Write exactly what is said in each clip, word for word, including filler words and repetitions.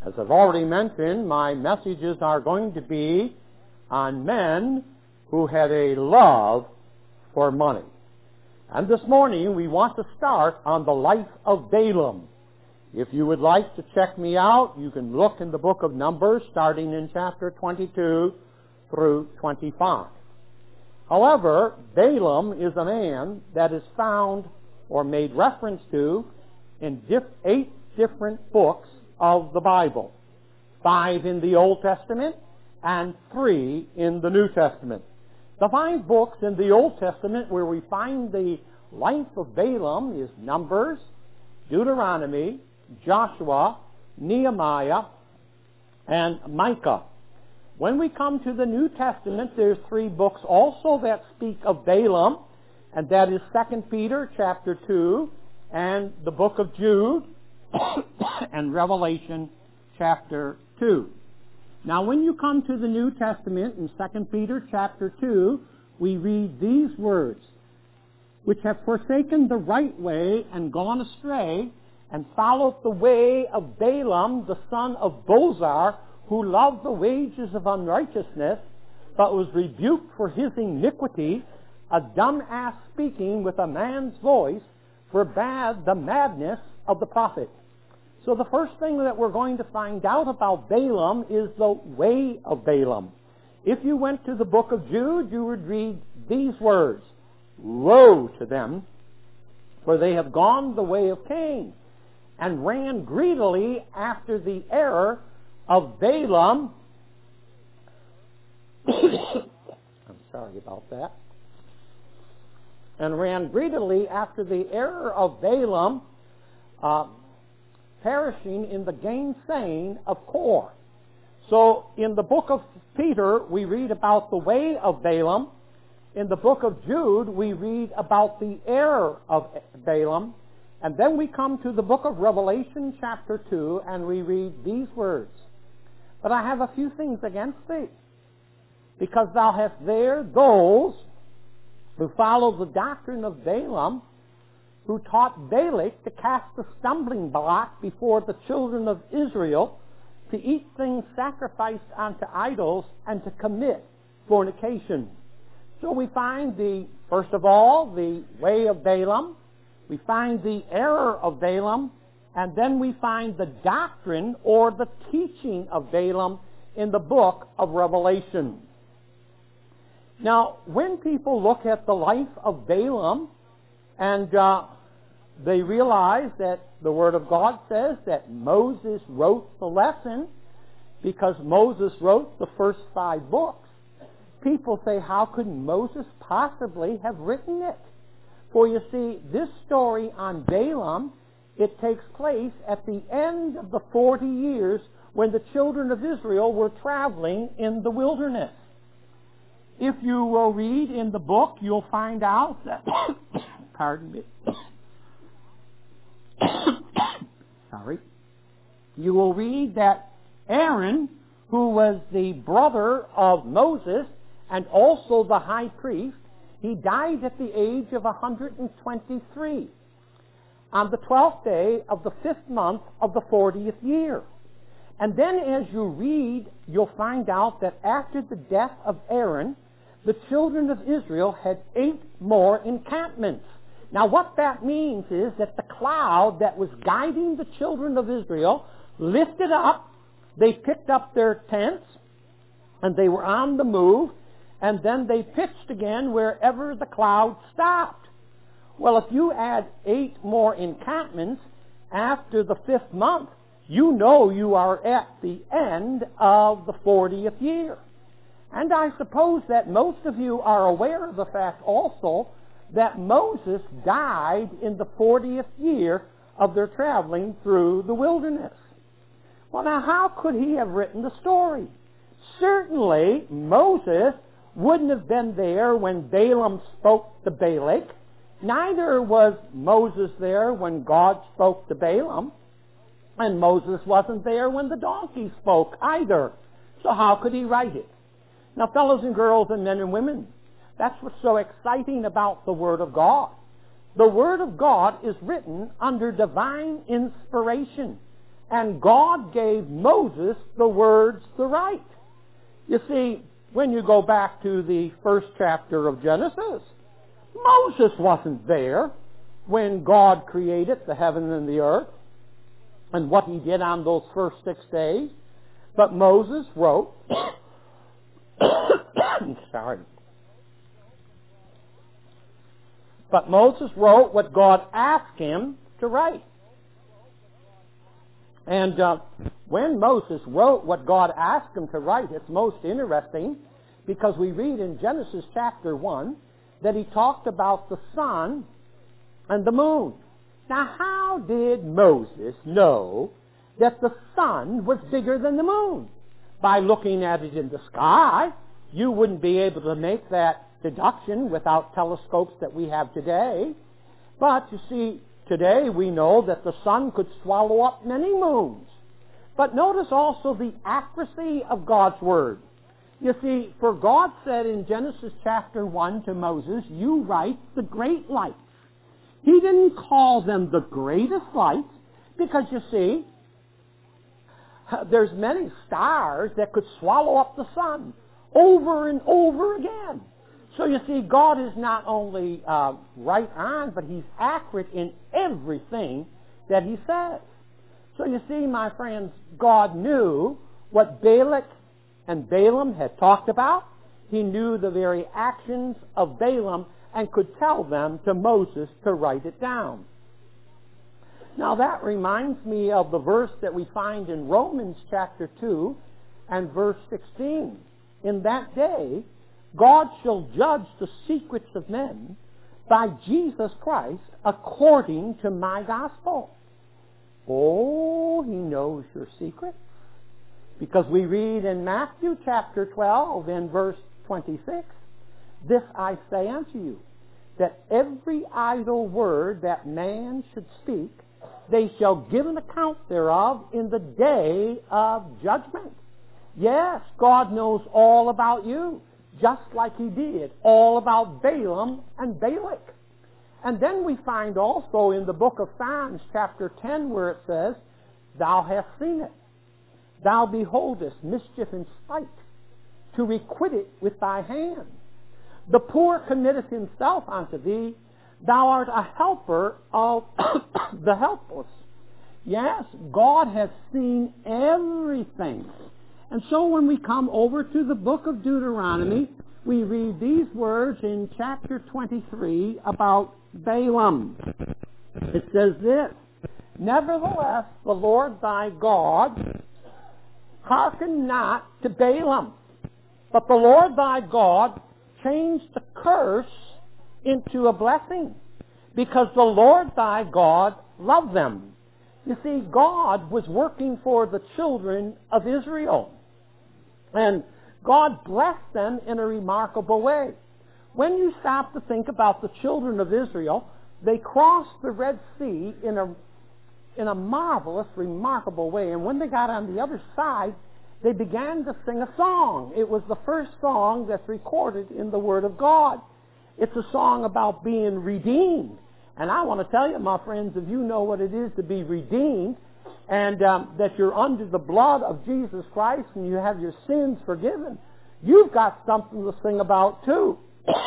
As I've already mentioned, my messages are going to be on men who had a love for money. And this morning we want to start on the life of Balaam. If you would like to check me out, you can look in the book of Numbers starting in chapter twenty-two through twenty-five. However, Balaam is a man that is found or made reference to in diff- eight different books of the Bible. Five in the Old Testament and three in the New Testament. The five books in the Old Testament where we find the life of Balaam is Numbers, Deuteronomy, Joshua, Nehemiah, and Micah. When we come to the New Testament, there's three books also that speak of Balaam, and that is Second Peter chapter two, and the book of Jude, and Revelation chapter two. Now, when you come to the New Testament in Second Peter chapter two, we read these words, which have forsaken the right way and gone astray, and followed the way of Balaam, the son of Bozar, who loved the wages of unrighteousness, but was rebuked for his iniquity, a dumb ass speaking with a man's voice, forbade the madness of the prophet. So the first thing that we're going to find out about Balaam is the way of Balaam. If you went to the book of Jude, you would read these words, "Woe to them, for they have gone the way of Cain, and ran greedily after the error of Balaam." I'm sorry about that. And ran greedily after the error of Balaam, uh, perishing in the gainsaying of Kor. So in the book of Peter, we read about the way of Balaam. In the book of Jude, we read about the error of Balaam. And then we come to the book of Revelation chapter two, and we read these words, "But I have a few things against thee, because thou hast there those who follow the doctrine of Balaam, who taught Balak to cast a stumbling block before the children of Israel, to eat things sacrificed unto idols, and to commit fornication." So we find the, first of all, the way of Balaam, we find the error of Balaam, and then we find the doctrine or the teaching of Balaam in the book of Revelation. Now, when people look at the life of Balaam, and uh, they realize that the Word of God says that Moses wrote the lesson, because Moses wrote the first five books, people say, how could Moses possibly have written it? For you see, this story on Balaam, it takes place at the end of the forty years when the children of Israel were traveling in the wilderness. If you will read in the book, you'll find out that, pardon me, sorry, you will read that Aaron, who was the brother of Moses and also the high priest, he died at the age of one hundred twenty-three on the twelfth day of the fifth month of the fortieth year. And then as you read, you'll find out that after the death of Aaron, the children of Israel had eight more encampments. Now what that means is that the cloud that was guiding the children of Israel lifted up, they picked up their tents, and they were on the move, and then they pitched again wherever the cloud stopped. Well, if you add eight more encampments after the fifth month, you know you are at the end of the fortieth year. And I suppose that most of you are aware of the fact also that Moses died in the fortieth year of their traveling through the wilderness. Well, now how could he have written the story? Certainly, Moses wouldn't have been there when Balaam spoke to Balak. Neither was Moses there when God spoke to Balaam. And Moses wasn't there when the donkey spoke either. So how could he write it? Now, fellows and girls and men and women, that's what's so exciting about the Word of God. The Word of God is written under divine inspiration. and God gave Moses the words to write. You see, when you go back to the first chapter of Genesis, Moses wasn't there when God created the heaven and the earth and what he did on those first six days. But Moses wrote, sorry. But Moses wrote what God asked him to write. And uh, when Moses wrote what God asked him to write, it's most interesting because we read in Genesis chapter one that he talked about the sun and the moon. Now, how did Moses know that the sun was bigger than the moon? By looking at it in the sky. You wouldn't be able to make that deduction without telescopes that we have today. But, you see, today we know that the sun could swallow up many moons. But notice also the accuracy of God's Word. You see, for God said in Genesis chapter one to Moses, you write the great lights. He didn't call them the greatest lights because, you see, there's many stars that could swallow up the sun over and over again. So you see, God is not only uh, right on, but He's accurate in everything that He says. So you see, my friends, God knew what Balak and Balaam had talked about. He knew the very actions of Balaam and could tell them to Moses to write it down. Now that reminds me of the verse that we find in Romans chapter two and verse sixteen. In that day, God shall judge the secrets of men by Jesus Christ according to my gospel. Oh, He knows your secrets. Because we read in Matthew chapter twelve in verse twenty-six, this I say unto you, that every idle word that man should speak, they shall give an account thereof in the day of judgment. Yes, God knows all about you, just like He did all about Balaam and Balak. And then we find also in the book of Psalms chapter ten where it says, thou hast seen it. Thou beholdest mischief in spite, to requite it with thy hand. The poor committeth himself unto thee. Thou art a helper of the helpless. Yes, God has seen everything. And so when we come over to the book of Deuteronomy, we read these words in chapter twenty-three about Balaam. It says this, nevertheless, the Lord thy God hearken not to Balaam, but the Lord thy God changed the curse into a blessing, because the Lord thy God loved them. You see, God was working for the children of Israel, and God blessed them in a remarkable way. When you stop to think about the children of Israel, they crossed the Red Sea in a in a marvelous, remarkable way. And when they got on the other side, they began to sing a song. It was the first song that's recorded in the Word of God. It's a song about being redeemed. And I want to tell you, my friends, if you know what it is to be redeemed, and um, that you're under the blood of Jesus Christ and you have your sins forgiven, you've got something to sing about too.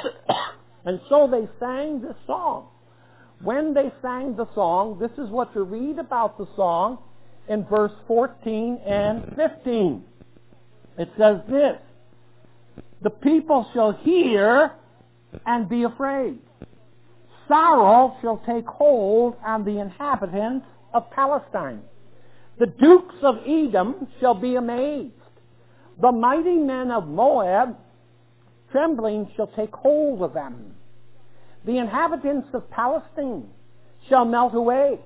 And so they sang this song. When they sang the song, this is what you read about the song in verse fourteen and fifteen. It says this, the people shall hear and be afraid. Sorrow shall take hold on the inhabitants of Palestine. The dukes of Edom shall be amazed. The mighty men of Moab, trembling shall take hold of them. The inhabitants of Palestine shall melt away.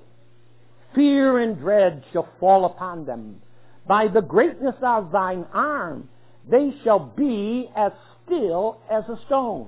Fear and dread shall fall upon them. By the greatness of thine arm, they shall be as still as a stone.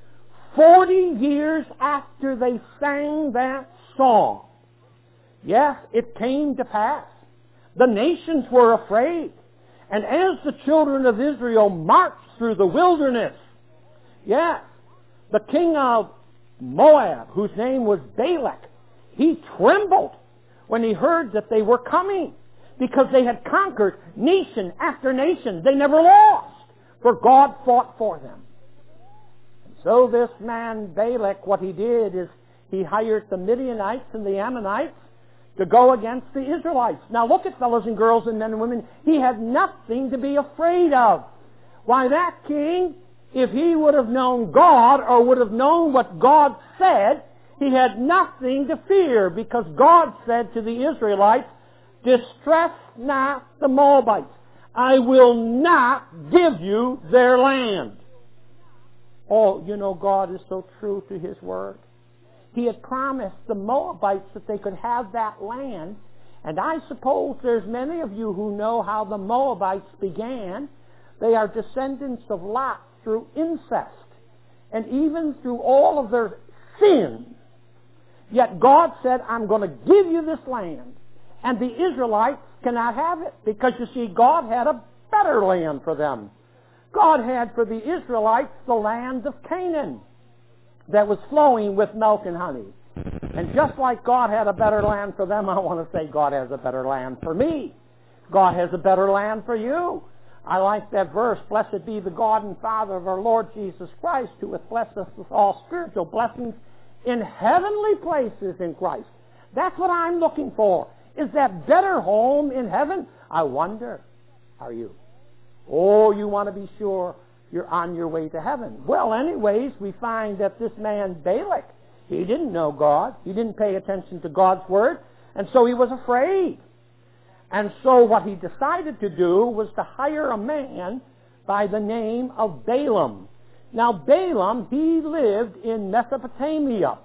Forty years after they sang that song, yes, it came to pass. The nations were afraid. And as the children of Israel marched through the wilderness, yes, the king of Moab, whose name was Balak, he trembled when he heard that they were coming. because they had conquered nation after nation. They never lost, for God fought for them. So this man Balak, what he did is he hired the Midianites and the Ammonites to go against the Israelites. Now look at fellows and girls and men and women. He had nothing to be afraid of. Why, that king, if he would have known God or would have known what God said, he had nothing to fear, because God said to the Israelites, distress not the Moabites. I will not give you their land. Oh, you know, God is so true to His word. He had promised the Moabites that they could have that land. And I suppose there's many of you who know how the Moabites began. They are descendants of Lot through incest and even through all of their sin. Yet God said, I'm going to give you this land. And the Israelites cannot have it, because you see, God had a better land for them. God had for the Israelites the land of Canaan that was flowing with milk and honey. And just like God had a better land for them, I want to say God has a better land for me. God has a better land for you. I like that verse, blessed be the God and Father of our Lord Jesus Christ, who hath blessed us with all spiritual blessings in heavenly places in Christ. That's what I'm looking for. Is that better home in heaven? I wonder, are you? Oh, you want to be sure you're on your way to heaven. Well, anyways, we find that this man Balak, he didn't know God. He didn't pay attention to God's word, and so he was afraid. And so what he decided to do was to hire a man by the name of Balaam. Now, Balaam, he lived in Mesopotamia.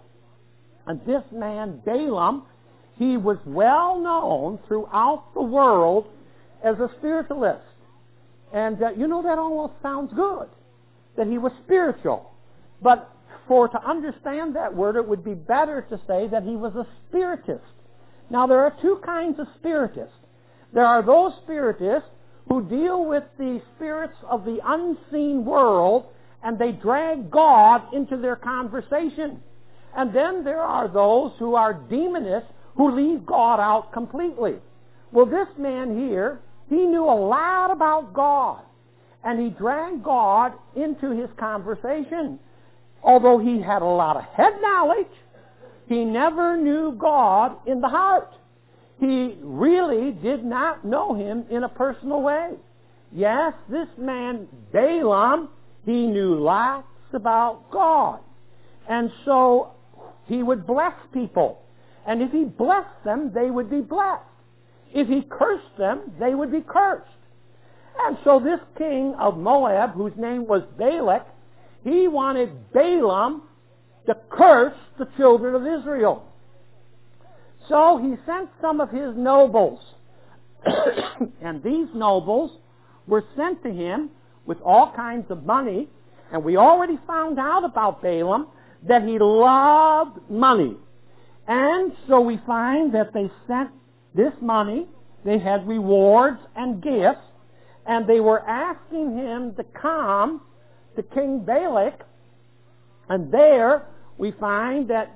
And this man, Balaam, he was well known throughout the world as a spiritualist. And uh, you know, that almost sounds good, that he was spiritual. But for to understand that word, it would be better to say that he was a spiritist. Now, there are two kinds of spiritists. There are those spiritists who deal with the spirits of the unseen world, and they drag God into their conversation. And then there are those who are demonists who leave God out completely. Well, this man here, he knew a lot about God, and he dragged God into his conversation. Although he had a lot of head knowledge, he never knew God in the heart. He really did not know Him in a personal way. Yes, this man Balaam, he knew lots about God. And so he would bless people. And if he blessed them, they would be blessed. If he cursed them, they would be cursed. And so this king of Moab, whose name was Balak, he wanted Balaam to curse the children of Israel. So he sent some of his nobles. And these nobles were sent to him with all kinds of money. And we already found out about Balaam that he loved money. And so we find that they sent this money. They had rewards and gifts. And they were asking him to come to King Balak. And there we find that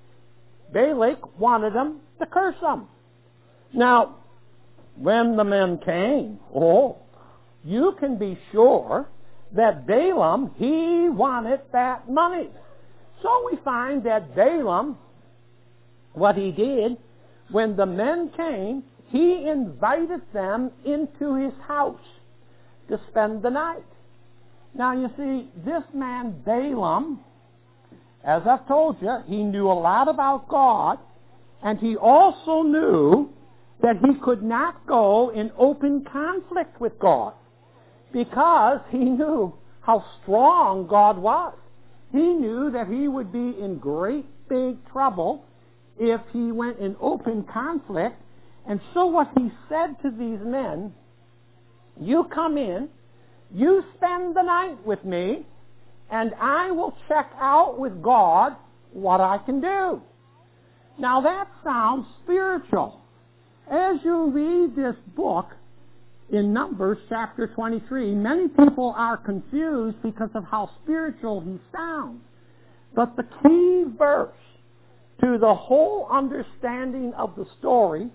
Balak wanted them to curse them. Now, when the men came, oh, you can be sure that Balaam, he wanted that money. So we find that Balaam, what he did, when the men came, he invited them into his house to spend the night. Now, you see, this man Balaam, as I've told you, he knew a lot about God, and he also knew that he could not go in open conflict with God, because he knew how strong God was. He knew that he would be in great big trouble if he went in open conflict. And so what he said to these men, you come in, you spend the night with me, and I will check out with God what I can do. Now that sounds spiritual. As you read this book in Numbers chapter twenty-three, many people are confused because of how spiritual he sounds. But the key verse to the whole understanding of the story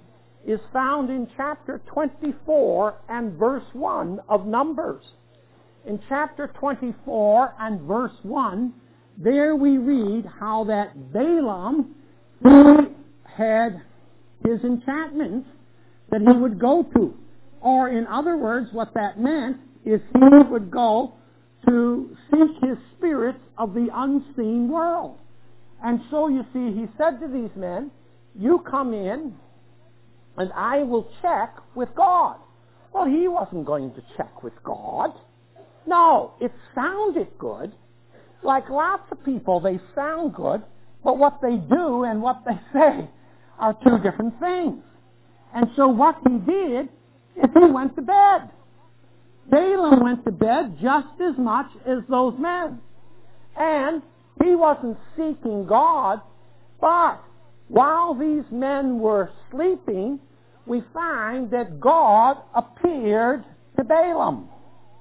is found in chapter twenty-four and verse one of Numbers. In chapter twenty-four and verse one, there we read how that Balaam, he had his enchantments that he would go to. Or in other words, what that meant is he would go to seek his spirits of the unseen world. And so you see, he said to these men, you come in and I will check with God. Well, he wasn't going to check with God. No, it sounded good. Like lots of people, they sound good, but what they do and what they say are two different things. And so what he did is he went to bed. Balaam went to bed just as much as those men. And he wasn't seeking God, but while these men were sleeping, we find that God appeared to Balaam.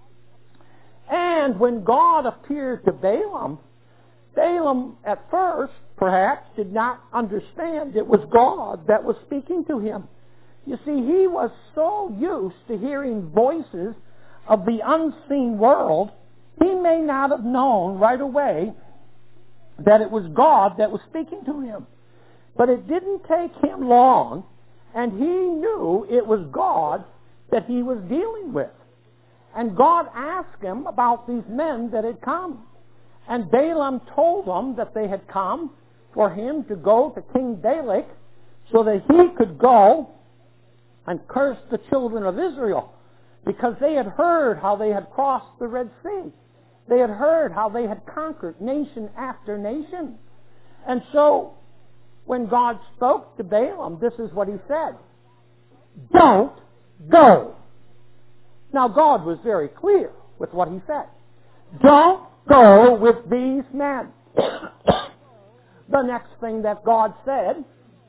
And when God appeared to Balaam, Balaam at first, perhaps, did not understand it was God that was speaking to him. You see, he was so used to hearing voices of the unseen world, he may not have known right away that it was God that was speaking to him. But it didn't take him long, and he knew it was God that he was dealing with. And God asked him about these men that had come. And Balaam told them that they had come for him to go to King Balak so that he could go and curse the children of Israel, because they had heard how they had crossed the Red Sea. They had heard how they had conquered nation after nation. And so when God spoke to Balaam, this is what he said: don't go. Now, God was very clear with what he said. Don't go with these men. The next thing that God said,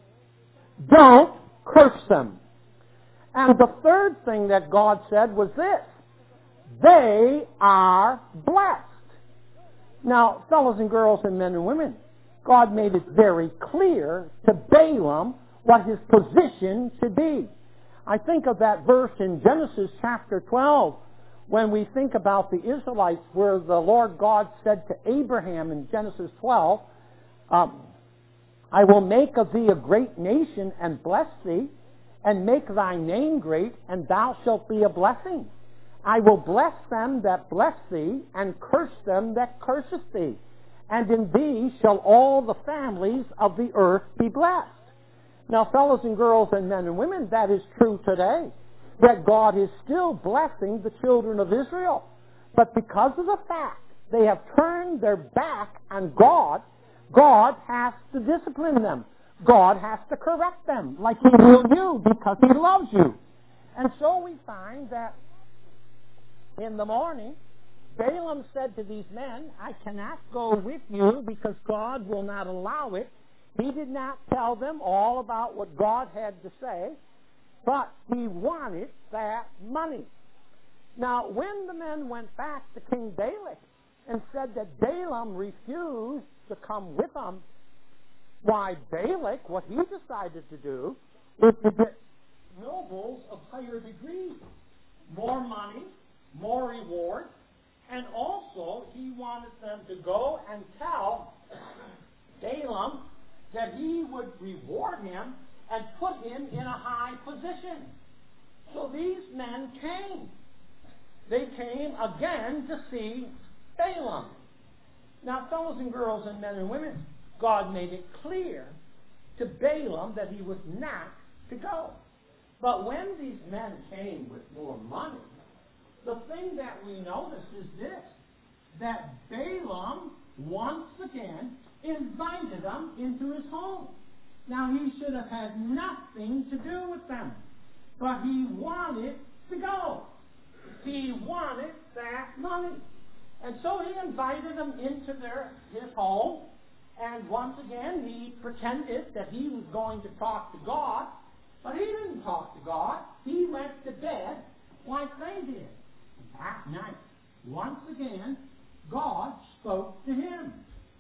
don't curse them. And the third thing that God said was this: they are blessed. Now, fellows and girls and men and women, God made it very clear to Balaam what his position should be. I think of that verse in Genesis chapter twelve, when we think about the Israelites, where the Lord God said to Abraham in Genesis twelve, um, I will make of thee a great nation and bless thee, and make thy name great, and thou shalt be a blessing. I will bless them that bless thee, and curse them that curseth thee. And in thee shall all the families of the earth be blessed. Now, fellows and girls and men and women, that is true today. That God is still blessing the children of Israel. But because of the fact they have turned their back on God, God has to discipline them. God has to correct them, like he will you, because he loves you. And so we find that in the morning, Balaam said to these men, I cannot go with you because God will not allow it. He did not tell them all about what God had to say, but he wanted that money. Now, when the men went back to King Balak and said that Balaam refused to come with them, why, Balak, what he decided to do is to get nobles of higher degree, more money, more reward, and also he wanted them to go and tell Balaam that he would reward him and put him in a high position. So these men came. They came again to see Balaam. Now, fellows and girls and men and women, God made it clear to Balaam that he was not to go. But when these men came with more money, the thing that we notice is this, that Balaam once again invited them into his home. Now, he should have had nothing to do with them, but he wanted to go. He wanted that money. And so he invited them into their his home, and once again he pretended that he was going to talk to God, but he didn't talk to God. He went to bed like they did. That night, once again, God spoke to him.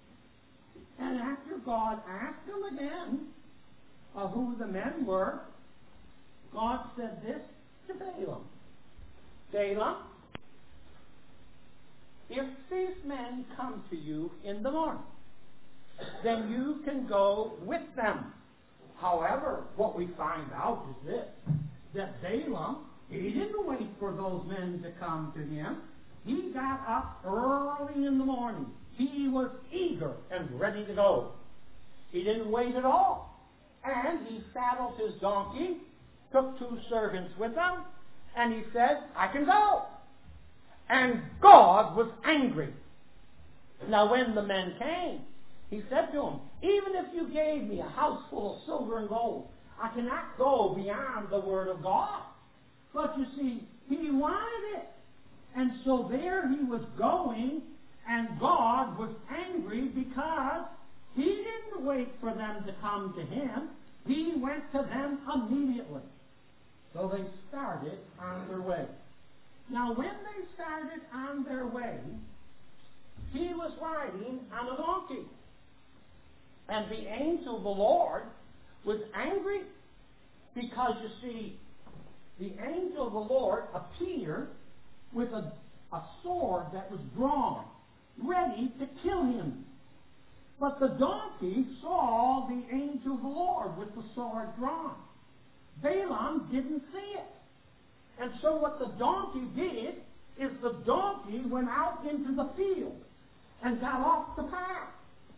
And after God asked him again uh, who the men were, God said this to Balaam. Balaam, if these men come to you in the morning, then you can go with them. However, what we find out is this, that Balaam, he didn't wait for those men to come to him. He got up early in the morning. He was eager and ready to go. He didn't wait at all. And he saddled his donkey, took two servants with him, and he said, I can go. And God was angry. Now when the men came, he said to them, even if you gave me a house full of silver and gold, I cannot go beyond the word of God. But you see, he wanted it. And so there he was going, and God was angry because he didn't wait for them to come to him. He went to them immediately. So they started on their way. Now when they started on their way, he was riding on a donkey. And the angel of the Lord was angry because, you see, the angel of the Lord appeared with a, a sword that was drawn, ready to kill him. But the donkey saw the angel of the Lord with the sword drawn. Balaam didn't see it. And so what the donkey did is the donkey went out into the field and got off the path.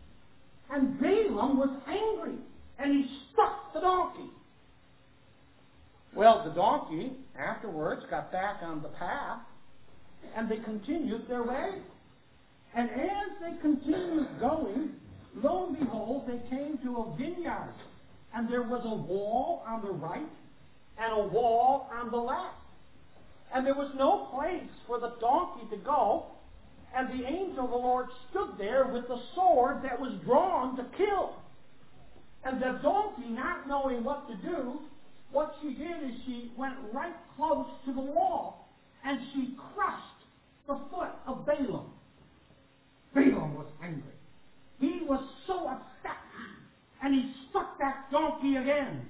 And Balaam was angry, and he struck the donkey. Well, the donkey afterwards got back on the path, and they continued their way. And as they continued going, lo and behold, they came to a vineyard. And there was a wall on the right and a wall on the left. And there was no place for the donkey to go. And the angel of the Lord stood there with the sword that was drawn to kill. And the donkey, not knowing what to do, what she did is she went right close to the wall, and she crushed the foot of Balaam. Balaam was angry. He was so upset, and he struck that donkey again.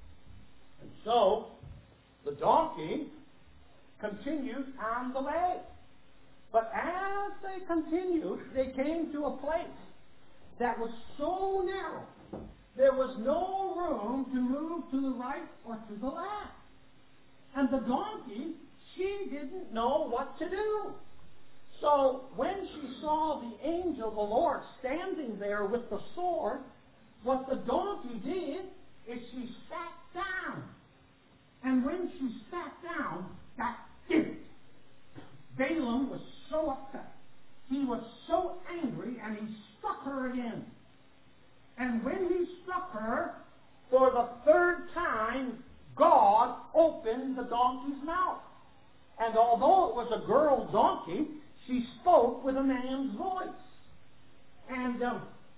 And so, the donkey continued on the way. But as they continued, they came to a place that was so narrow, there was no room to move to the right or to the left. And the donkey, she didn't know what to do. So when she saw the angel of the Lord standing there with the sword, what the donkey did is she sat down. And when she sat down, that did it. Balaam was so upset. He was so angry, and he struck her again. And when he struck her, for the third time, God opened the donkey's mouth. And although it was a girl donkey, she spoke with a man's voice. And um,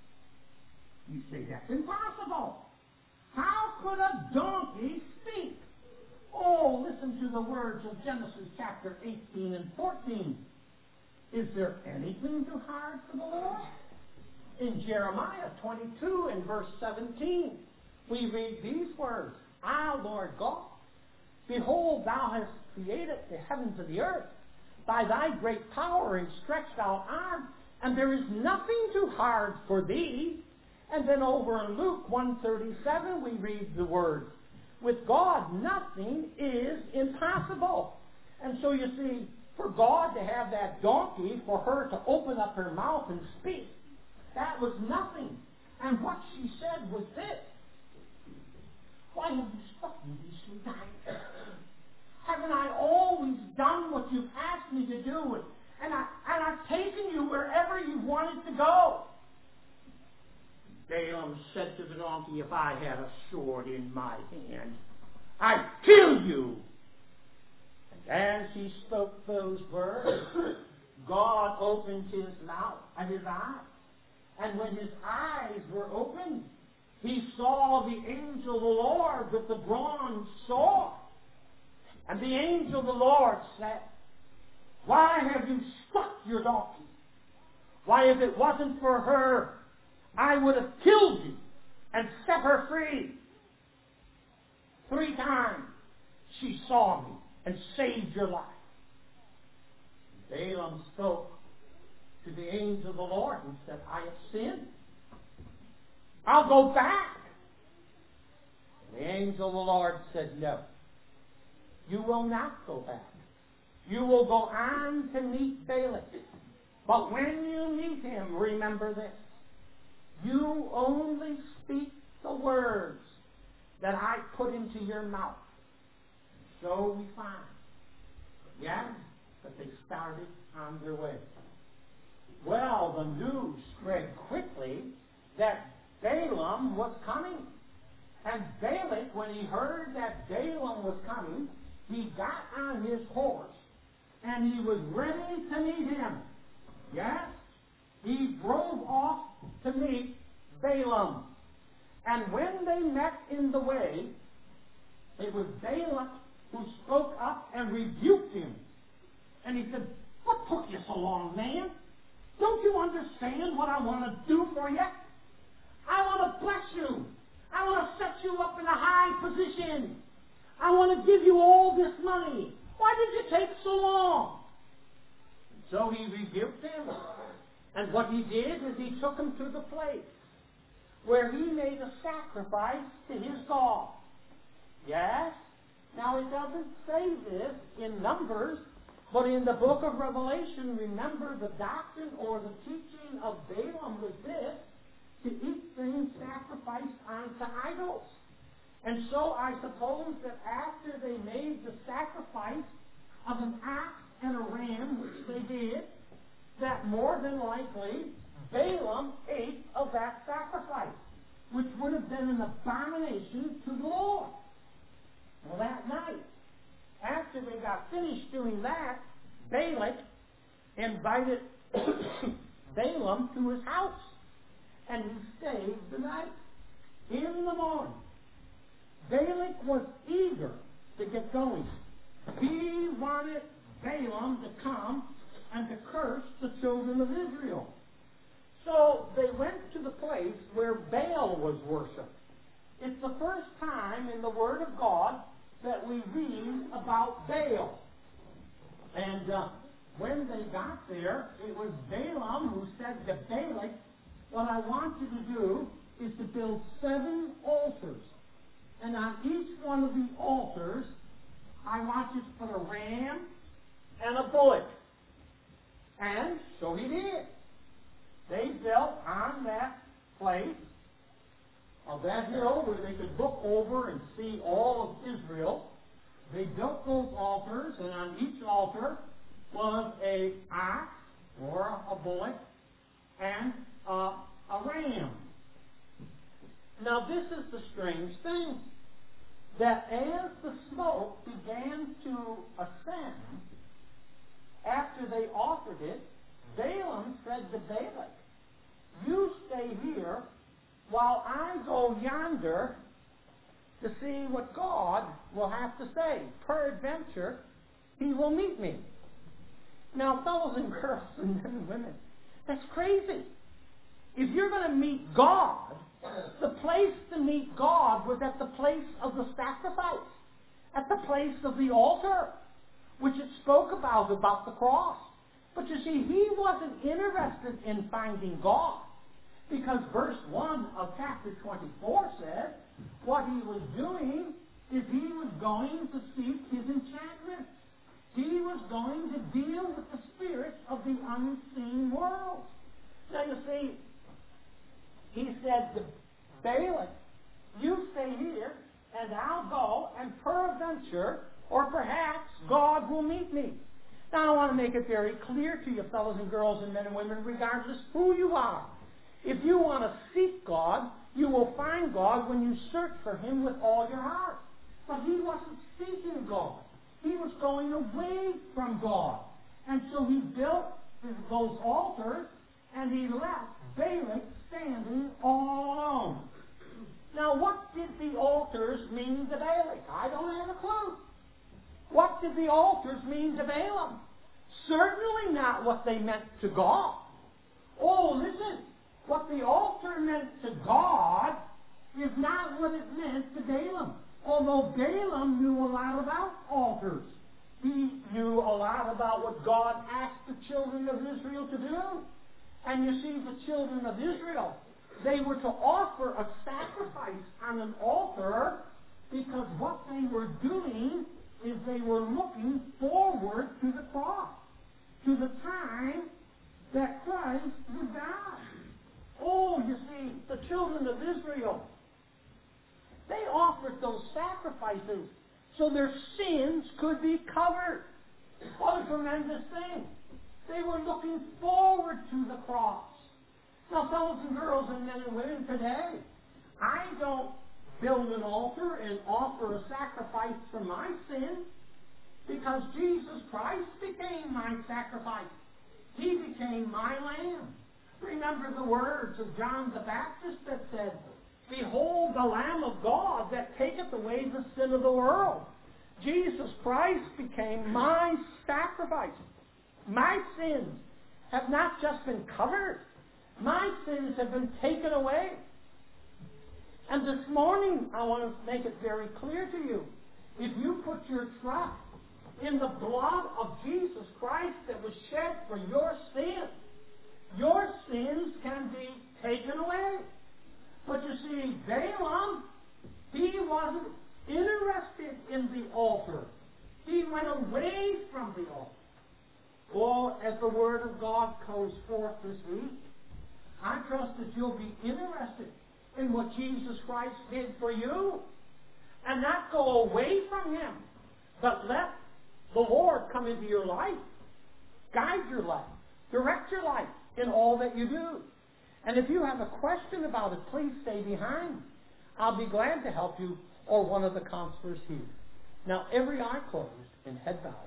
you say, that's impossible. How could a donkey speak? Oh, listen to the words of Genesis chapter eighteen and fourteen. Is there anything too hard for the Lord? In Jeremiah twenty-two and verse seventeen, we read these words, Ah, Lord God, behold, thou hast created the heavens and the earth by thy great power and stretched out arm, and there is nothing too hard for thee. And then over in Luke one thirty-seven, we read the words, with God, nothing is impossible. And so you see, for God to have that donkey, for her to open up her mouth and speak, that was nothing. And what she said was this, why have you struck me these three times? Haven't I always done what you've asked me to do? And, I, and I've taken you wherever you wanted to go. Balaam said to the donkey, if I had a sword in my hand, I'd kill you. And as he spoke those words, God opened his mouth and his eyes. And when his eyes were opened, he saw the angel of the Lord with the drawn sword. And the angel of the Lord said, why have you struck your donkey? Why, if it wasn't for her, I would have killed you and set her free. Three times she saw me and saved your life. Balaam spoke to the angel of the Lord and said, I have sinned. I'll go back. And the angel of the Lord said, no. You will not go back. You will go on to meet Balak. But when you meet him, remember this. You only speak the words that I put into your mouth. So we find, yes, that they started on their way. Well, the news spread quickly that Balaam was coming. And Balak, when he heard that Balaam was coming, he got on his horse and he was ready to meet him. Yes? He drove off to meet Balaam. And when they met in the way, it was Balak who spoke up and rebuked him. And he said, what took you so long, man? Don't you understand what I want to do for you? I want to bless you. I want to set you up in a high position. I want to give you all this money. Why did you take so long? So he rebuked him. And what he did is he took him to the place where he made a sacrifice to his God. Yes? Now it doesn't say this in Numbers, but in the book of Revelation, remember the doctrine or the teaching of Balaam was this, to eat things sacrificed unto idols. And so I suppose that after they made the sacrifice of an ox and a ram, which they did, that more than likely Balaam ate of that sacrifice, which would have been an abomination to the Lord. Well, that night, after they got finished doing that, Balak invited Balaam to his house, and he stayed the night. In the morning, Balak was eager to get going. He wanted Balaam to come and to curse the children of Israel. So they went to the place where Baal was worshipped. It's the first time in the Word of God that we read about Baal. And uh, when they got there, it was Balaam who said to Balak, what I want you to do is to build seven altars. And on each one of the altars, I want you to put a ram and a bullock. And so he did. They built on that place of that hill where they could look over and see all of Israel. They built those altars, and on each altar was a ox or a bullock and a, a ram. Now this is the strange thing, that as the smoke began to ascend, after they offered it, Balaam said to Balak, you stay here while I go yonder to see what God will have to say. Peradventure, he will meet me. Now, fellows and girls and men and women, that's crazy. If you're going to meet God, the place to meet God was at the place of the sacrifice, at the place of the altar, which it spoke about, about the cross. But you see, he wasn't interested in finding God, because verse one of chapter twenty-four says what he was doing is he was going to seek his enchantment. He was going to deal with the spirits of the unseen world. Now you see, he said to Balak, you stay here, and I'll go, and peradventure, or perhaps, God will meet me. Now I want to make it very clear to you, fellows and girls and men and women, regardless who you are. If you want to seek God, you will find God when you search for him with all your heart. But he wasn't seeking God. He was going away from God. And so he built those altars, and he left Balak standing all alone. Now, what did the altars mean to Balak? I don't have a clue. What did the altars mean to Balaam? Certainly not what they meant to God. Oh, listen. What the altar meant to God is not what it meant to Balaam. Although Balaam knew a lot about altars, he knew a lot about what God asked the children of Israel to do. And you see, the children of Israel, they were to offer a sacrifice on an altar because what they were doing is they were looking forward to the cross, to the time that Christ would die. Oh, you see, the children of Israel, they offered those sacrifices so their sins could be covered. What a tremendous thing. They were looking forward to the cross. Now, fellows and girls and men and women today, I don't build an altar and offer a sacrifice for my sin because Jesus Christ became my sacrifice. He became my lamb. Remember the words of John the Baptist that said, "Behold the Lamb of God that taketh away the sin of the world." Jesus Christ became my sacrifice. My sins have not just been covered. My sins have been taken away. And this morning, I want to make it very clear to you. If you put your trust in the blood of Jesus Christ that was shed for your sins, your sins can be taken away. But you see, Balaam, he wasn't interested in the altar. He went away from the altar. Well, as the Word of God goes forth this week, I trust that you'll be interested in what Jesus Christ did for you and not go away from Him, but let the Lord come into your life, guide your life, direct your life in all that you do. And if you have a question about it, please stay behind. I'll be glad to help you or one of the counselors here. Now, every eye closed and head bowed.